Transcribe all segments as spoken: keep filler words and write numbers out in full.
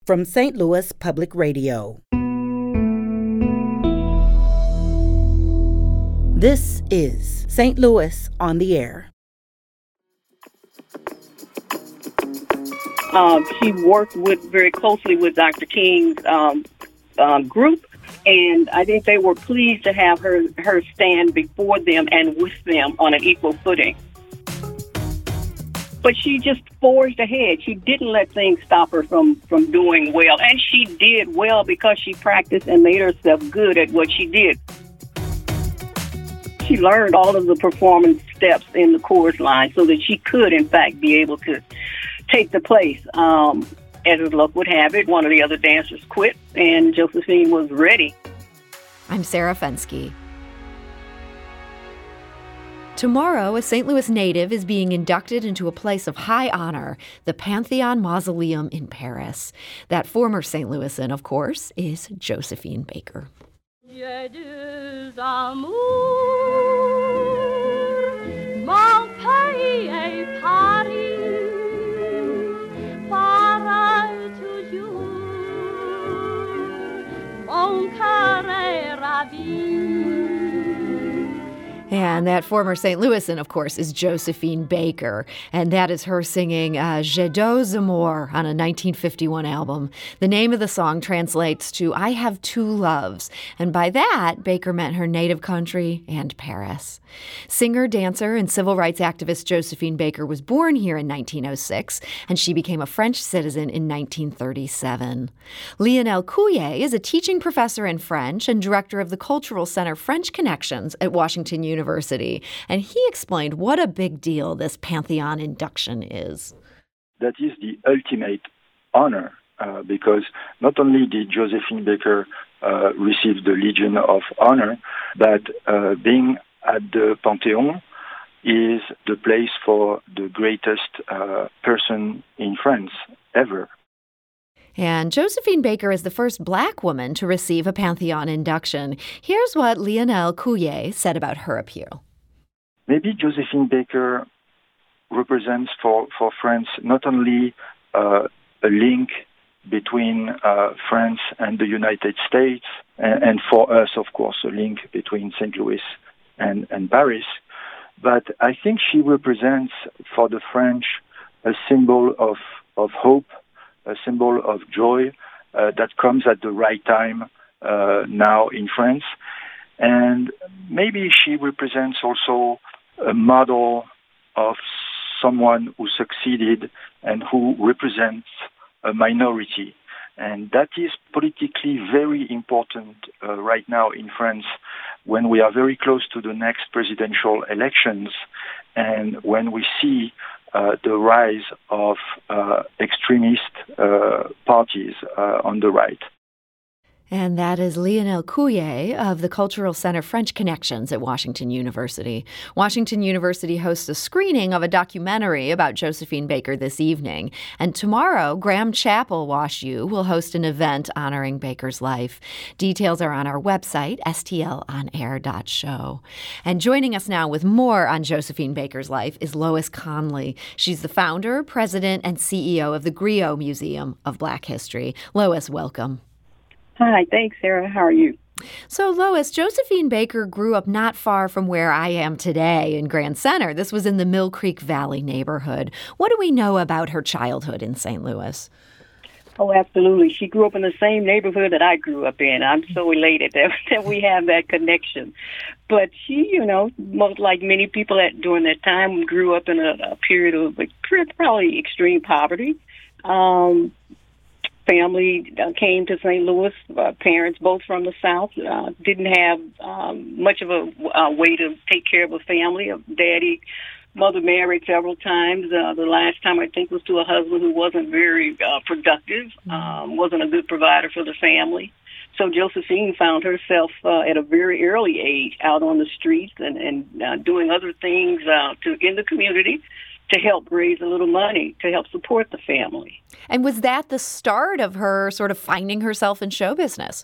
from Saint Louis Public Radio. This is Saint Louis on the Air. Uh, she worked with very closely with Doctor King's um, um, group, and I think they were pleased to have her, her stand before them and with them on an equal footing. But she just forged ahead. She didn't let things stop her from, from doing well, and she did well because she practiced and made herself good at what she did. She learned all of the performance steps in the chorus line so that she could, in fact, be able to take the place. Um, as luck would have it, one of the other dancers quit, and Josephine was ready. I'm Sarah Fenske. Tomorrow, a Saint Louis native is being inducted into a place of high honor, the Pantheon Mausoleum in Paris. That former Saint Louisan, of course, is Josephine Baker. J'ai deux amours, mon pays est Paris, pareil toujours, mon cœur est ravi. And that former Saint Louisan, of course, is Josephine Baker. And that is her singing uh, J'ai deux amours on a nineteen fifty-one album. The name of the song translates to I Have Two Loves. And by that, Baker meant her native country and Paris. Singer, dancer, and civil rights activist Josephine Baker was born here in nineteen oh six, and she became a French citizen in nineteen thirty-seven. Lionel Couillet is a teaching professor in French and director of the Cultural Center French Connections at Washington University. University, and he explained what a big deal this Pantheon induction is. That is the ultimate honor, uh, because not only did Josephine Baker uh, receive the Legion of Honor, but uh, being at the Pantheon is the place for the greatest uh, person in France ever. And Josephine Baker is the first black woman to receive a Pantheon induction. Here's what Lionel Couillet said about her appeal. Maybe Josephine Baker represents for, for France not only uh, a link between uh, France and the United States, and, and for us, of course, a link between Saint Louis and, and Paris, but I think she represents for the French a symbol of, of hope, a symbol of joy uh, that comes at the right time uh, now in France. And maybe she represents also a model of someone who succeeded and who represents a minority. And that is politically very important uh, right now in France when we are very close to the next presidential elections and when we see Uh, the rise of uh, extremist uh, parties uh, on the right. And that is Lionel Couillet of the Cultural Center French Connections at Washington University. Washington University hosts a screening of a documentary about Josephine Baker this evening. And tomorrow, Graham Chapel WashU will host an event honoring Baker's life. Details are on our website, s t l on air dot show. And joining us now with more on Josephine Baker's life is Lois Conley. She's the founder, president, and C E O of the Griot Museum of Black History. Lois, welcome. Hi, thanks, Sarah. How are you? So, Lois, Josephine Baker grew up not far from where I am today in Grand Center. This was in the Mill Creek Valley neighborhood. What do we know about her childhood in Saint Louis? Oh, absolutely. She grew up in the same neighborhood that I grew up in. I'm so elated that, that we have that connection. But she, you know, most like many people at during that time, grew up in a, a period of like, probably extreme poverty. Um Family uh, came to Saint Louis, uh, parents both from the South, uh, didn't have um, much of a uh, way to take care of a family. Daddy, mother married several times. Uh, the last time, I think, was to a husband who wasn't very uh, productive, um, wasn't a good provider for the family. So Josephine found herself uh, at a very early age out on the streets and, and uh, doing other things uh, to in the community to help raise a little money to help support the family. And was that the start of her sort of finding herself in show business?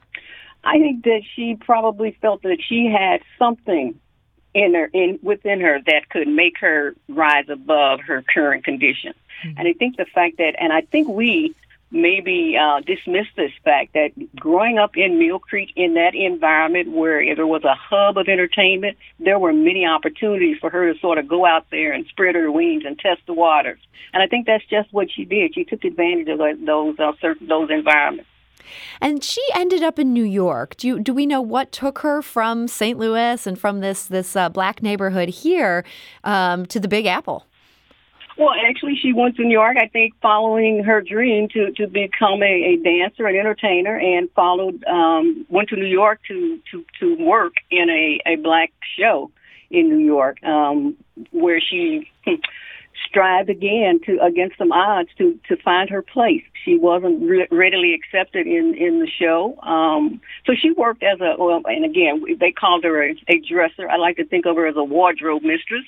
I think that she probably felt that she had something in her, in within her that could make her rise above her current condition. Mm-hmm. And I think the fact that, and I think we maybe uh, dismiss this fact that growing up in Mill Creek in that environment where there was a hub of entertainment, there were many opportunities for her to sort of go out there and spread her wings and test the waters. And I think that's just what she did. She took advantage of those uh, certain, those environments. And she ended up in New York. Do you, do we know what took her from Saint Louis and from this this uh, black neighborhood here um, to the Big Apple? Well, actually, she went to New York, I think, following her dream to, to become a, a dancer, an entertainer, and followed, um, went to New York to, to, to work in a, a black show in New York, um, where she strived again to against some odds to, to find her place. She wasn't re- readily accepted in, in the show. Um, so she worked as a, well, and again, they called her a, a dresser. I like to think of her as a wardrobe mistress.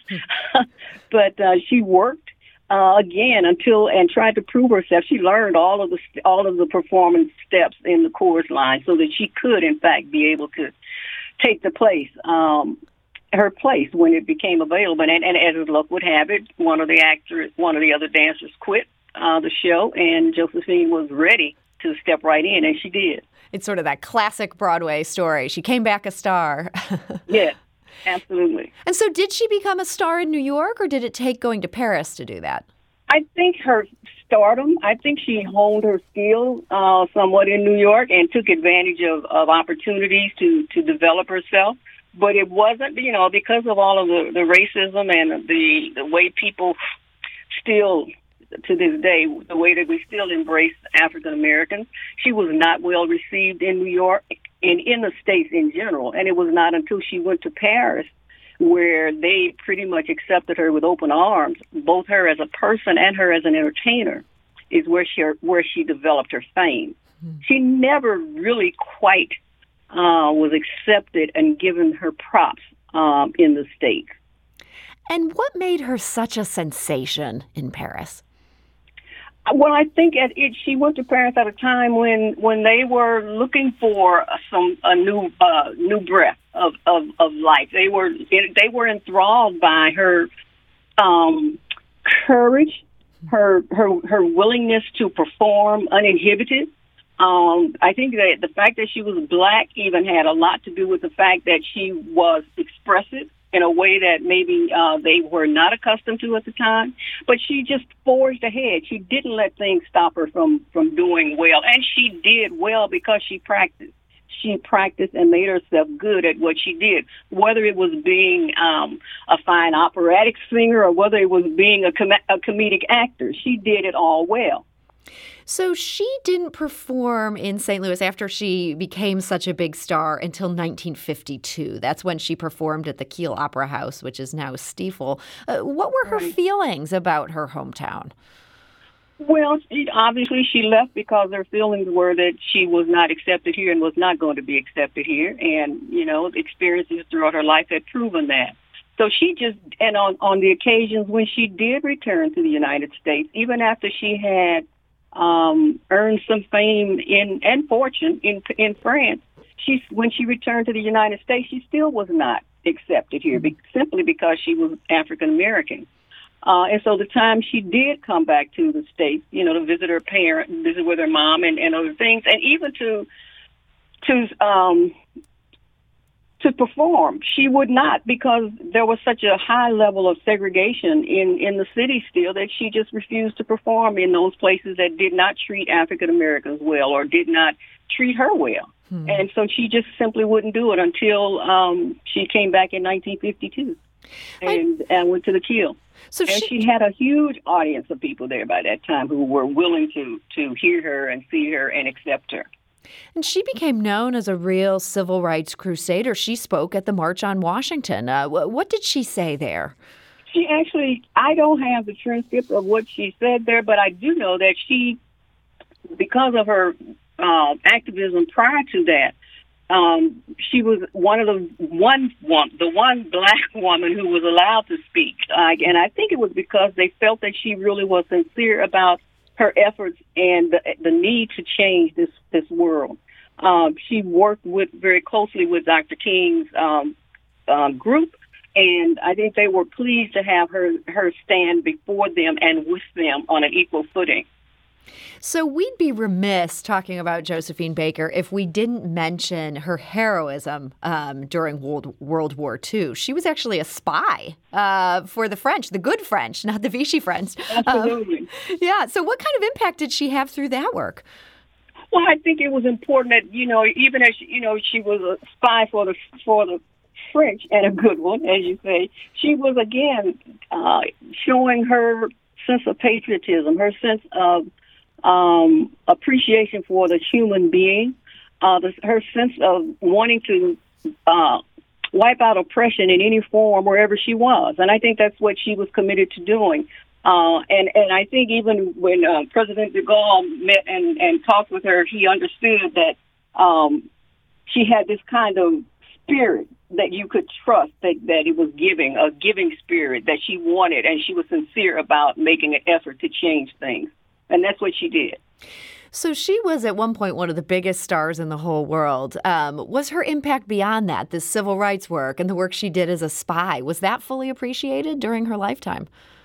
But uh, she worked. Uh, again, until and tried to prove herself. She learned all of the all of the performance steps in the chorus line, so that she could, in fact, be able to take the place, um, her place when it became available. And, and as luck would have it, one of the actors, one of the other dancers, quit uh, the show, and Josephine was ready to step right in, and she did. It's sort of that classic Broadway story. She came back a star. Yeah. Absolutely. And so did she become a star in New York, or did it take going to Paris to do that? I think her stardom, I think she honed her skill uh, somewhat in New York and took advantage of, of opportunities to, to develop herself. But it wasn't, you know, because of all of the, the racism and the, the way people still, to this day, the way that we still embrace African Americans, she was not well received in New York and in the States in general. And it was not until she went to Paris where they pretty much accepted her with open arms, both her as a person and her as an entertainer, is where she where she developed her fame. Mm-hmm. She never really quite uh, was accepted and given her props um, in the States. And what made her such a sensation in Paris? Well, I think at it, she went to Paris at a time when, when they were looking for some a new uh, new breath of, of, of life. They were they were enthralled by her um, courage, her her her willingness to perform uninhibited. Um, I think that the fact that she was black even had a lot to do with the fact that she was expressive in a way that maybe uh, they were not accustomed to at the time. But she just forged ahead. She didn't let things stop her from, from doing well. And she did well because she practiced. She practiced and made herself good at what she did, whether it was being um, a fine operatic singer or whether it was being a, com- a comedic actor. She did it all well. So she didn't perform in Saint Louis after she became such a big star until nineteen fifty-two. That's when she performed at the Kiel Opera House, which is now Stiefel. Uh, what were her right. feelings about her hometown? Well, she, obviously she left because her feelings were that she was not accepted here and was not going to be accepted here. And, you know, experiences throughout her life had proven that. So she just, and on, on the occasions when she did return to the United States, even after she had Um, earned some fame in and fortune in in France, she when she returned to the United States, she still was not accepted here, be, simply because she was African American. Uh, and so the time she did come back to the States, you know, to visit her parent, visit with her mom, and, and other things, and even to to um, to perform, she would not, because there was such a high level of segregation in, in the city still that she just refused to perform in those places that did not treat African Americans well or did not treat her well. Hmm. And so she just simply wouldn't do it until um, she came back in nineteen fifty-two and, I... and went to the Kiel. So and she... she had a huge audience of people there by that time who were willing to, to hear her and see her and accept her. And she became known as a real civil rights crusader. She spoke at the March on Washington. Uh, what did she say there? She actually, I don't have the transcript of what she said there, but I do know that she, because of her uh, activism prior to that, um, she was one of the one, one the one black woman who was allowed to speak. Uh, and I think it was because they felt that she really was sincere about her efforts and the, the need to change this, this world. Um, she worked with very closely with Doctor King's um, um, group, and I think they were pleased to have her, her stand before them and with them on an equal footing. So we'd be remiss talking about Josephine Baker if we didn't mention her heroism um, during World, World War Two. She was actually a spy uh, for the French, the good French, not the Vichy French. Absolutely. Um, yeah. So what kind of impact did she have through that work? Well, I think it was important that, you know, even as, you know, she was a spy for the for the French, and a good one, as you say, she was, again, uh, showing her sense of patriotism, her sense of um, appreciation for the human being, uh, the, her sense of wanting to uh, wipe out oppression in any form wherever she was. And I think that's what she was committed to doing. Uh, and, and I think even when uh, President de Gaulle met and, and talked with her, he understood that um, she had this kind of spirit that you could trust, that, that it was giving, a giving spirit that she wanted, and she was sincere about making an effort to change things. And that's what she did. So she was at one point one of the biggest stars in the whole world. Um, was her impact beyond that, this civil rights work and the work she did as a spy, was that fully appreciated during her lifetime?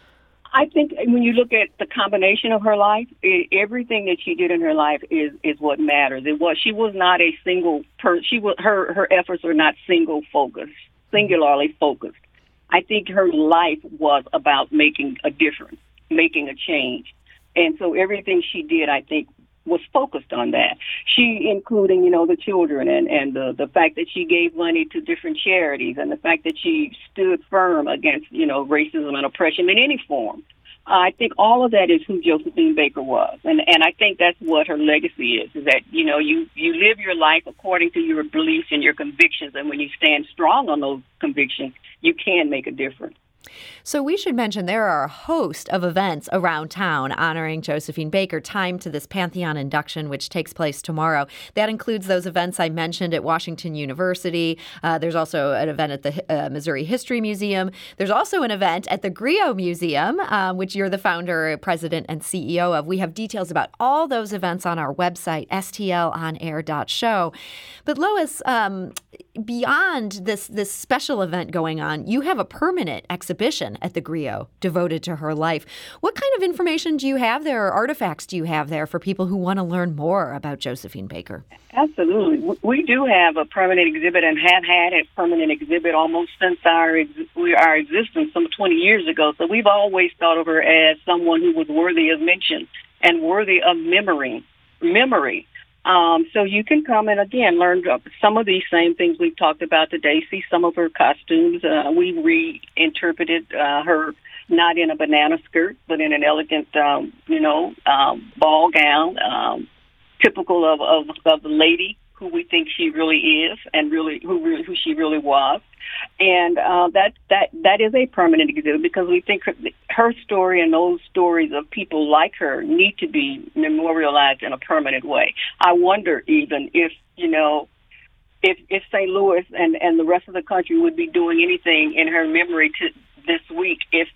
I think when you look at the combination of her life, it, everything that she did in her life is, is what matters. It was she was not a single person. She was her her efforts were not single focused, singularly focused. I think her life was about making a difference, making a change, and so everything she did, I think, was focused on that. She, including, you know, the children and, and the, the fact that she gave money to different charities and the fact that she stood firm against, you know, racism and oppression in any form. Uh, I think all of that is who Josephine Baker was. And and I think that's what her legacy is, is that, you know, you, you live your life according to your beliefs and your convictions. And when you stand strong on those convictions, you can make a difference. So we should mention there are a host of events around town honoring Josephine Baker, timed to this Pantheon induction, which takes place tomorrow. That includes those events I mentioned at Washington University. Uh, there's also an event at the uh, Missouri History Museum. There's also an event at the Griot Museum, uh, which you're the founder, president, and C E O of. We have details about all those events on our website, S T L on air dot show. But Lois, um, beyond this, this special event going on, you have a permanent exhibition at the Griot devoted to her life. What kind of information do you have there, or artifacts do you have there for people who want to learn more about Josephine Baker? Absolutely. We do have a permanent exhibit and have had a permanent exhibit almost since our ex- our existence some twenty years ago. So we've always thought of her as someone who was worthy of mention and worthy of memory. memory. Um, so you can come and, again, learn some of these same things we've talked about today, see some of her costumes. Uh, we reinterpreted uh, her not in a banana skirt, but in an elegant, um, you know, um, ball gown, um, typical of, of, of the lady who we think she really is and really who really, who she really was. And uh, that, that, that is a permanent exhibit because we think her, her story and those stories of people like her need to be memorialized in a permanent way. I wonder even if, you know, if, if Saint Louis and, and the rest of the country would be doing anything in her memory to this week if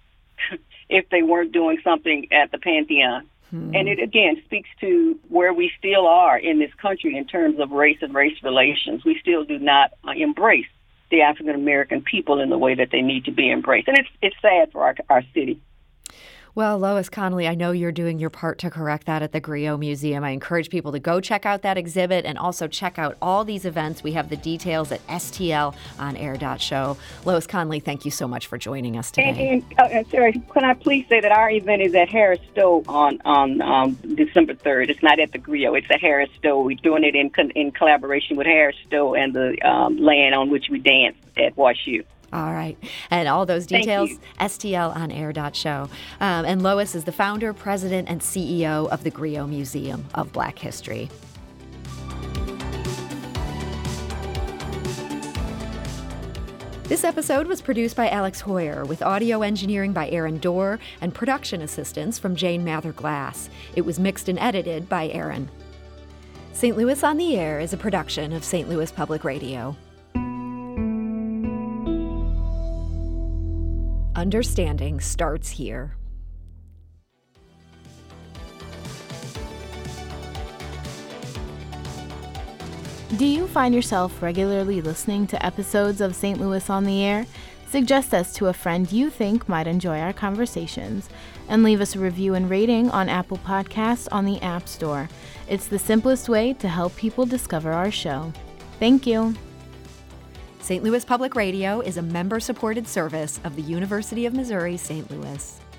if they weren't doing something at the Pantheon. Hmm. And it, again, speaks to where we still are in this country in terms of race and race relations. We still do not uh, embrace the African-American people in the way that they need to be embraced. And it's it's sad for our, our city. Well, Lois Connolly, I know you're doing your part to correct that at the Griot Museum. I encourage people to go check out that exhibit and also check out all these events. We have the details at S T L on air dot show. Lois Connolly, thank you so much for joining us today. And, and uh, Sarah, can I please say that our event is at Harris Stowe on, on um, December third. It's not at the Griot. It's at Harris Stowe. We're doing it in in collaboration with Harris Stowe and the um, land on which we dance at WashU. All right. And all those details, S T L on air dot show. Um, and Lois is the founder, president, and C E O of the Griot Museum of Black History. This episode was produced by Alex Hoyer, with audio engineering by Aaron Dorr and production assistance from Jane Mather-Glass. It was mixed and edited by Aaron. Saint Louis on the Air is a production of Saint Louis Public Radio. Understanding starts here. Do you find yourself regularly listening to episodes of Saint Louis on the Air? Suggest us to a friend you think might enjoy our conversations. and leave us a review and rating on Apple Podcasts on the App Store. It's the simplest way to help people discover our show. Thank you. Saint Louis Public Radio is a member-supported service of the University of Missouri Saint Louis.